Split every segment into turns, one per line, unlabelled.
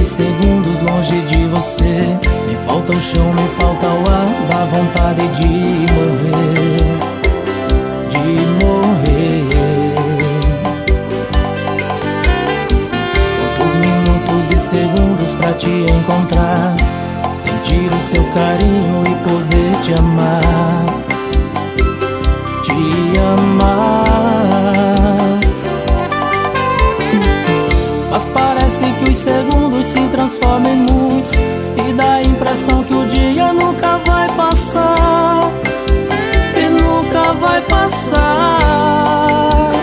segundos longe de você. Me falta o chão, me falta o ar, dá vontade de morrer, de morrer. Quantos minutos e segundos pra te encontrar, sentir o seu carinho e poder te amar, te amar. Mas parece que os segundos se transformam em muitos e dá a impressão que o dia nunca vai passar, e nunca vai passar.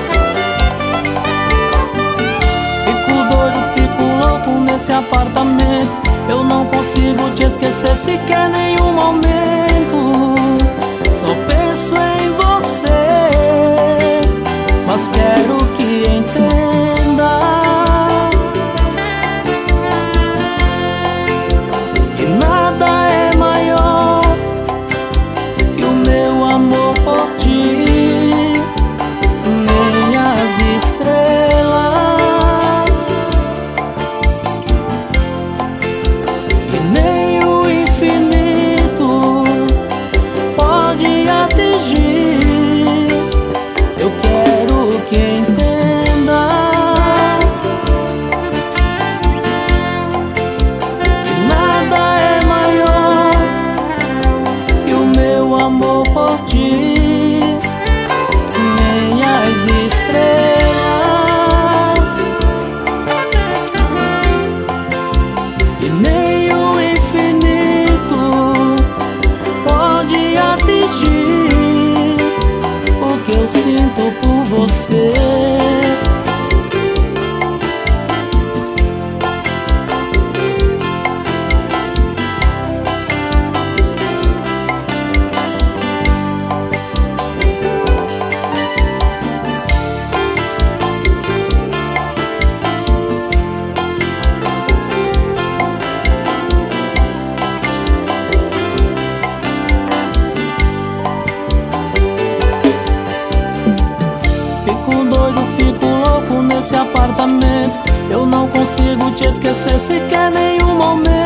Fico doido, fico louco nesse apartamento. Eu não consigo te esquecer sequer nenhum momento. Só penso em você, mas quero que entenda que nada é maior que o meu amor por ti, nem as estrelas e nem o infinito pode atingir. Eu quero que entenda que nada é maior que o meu amor por ti, nem as estrelas e nem o infinito pode atingir o que eu sinto por você. Fico doido, fico louco nesse apartamento. Eu não consigo te esquecer sequer nenhum momento.